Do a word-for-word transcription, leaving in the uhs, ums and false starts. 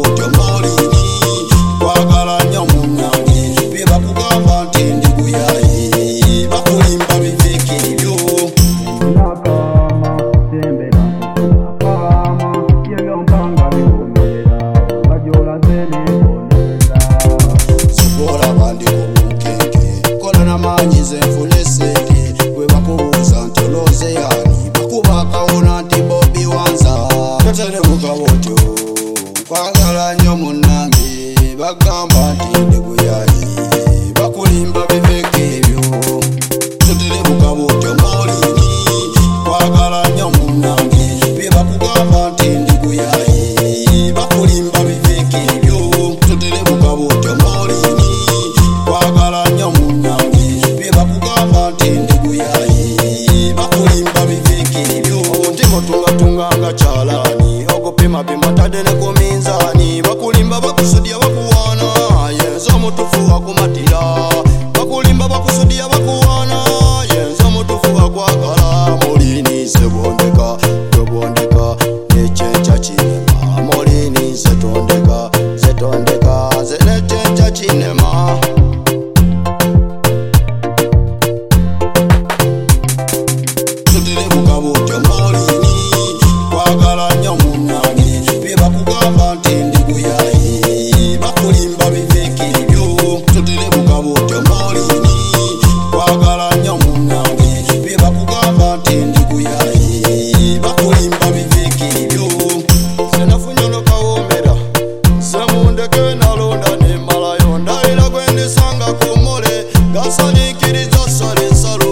buto molini kwagala nnyo munnange bye bakugamba nti ndi guyayi bakulimba bifikiryo sobola bandi kubunkeke kola n'amaanyi nze nfune ssente bwe bakubuuza ntoloze yani bakuba akawona nti Bobi Wanza toterebuka bwotyo kwagala nnyo munnange bagamba nti ndi guyayi bakulimba biveke ebyo toterebuka bwotyo molini kwagala nnyo munnange bye bakugamba nti ndi guyayi bakulimba biveke ebyo toterebuka bwotyo molini kwagala nnyo munnange bye bakugamba nti ndi guyayi bakulimba biveke ebyo ntiko tungatunganga kyalani okupimapima tadde ne ku minzaani bakulimba bakusudya bakuwaana yenza omutufu akumatira bakulimba bakusudya bakuwaana yenza omutufu akwagala molini sebondeka tobondeka nekyenca kinema molini zetondeka zetondeka ze nekyenca kinema toterebuka bwotyo molini kwagala nnyo munnange bye bakugamba nti ndi guyayi bakulimba bivekiribyo toterebuka bwotyo molini kwagala nnyo munnange bye bakugamba nti ndi guyayi bakulimba bivekiribyo senafunye olukawomera semundeke nalonda nemmalayo ndayira gwendisanga ku mole gasaliikiriza sale nsalo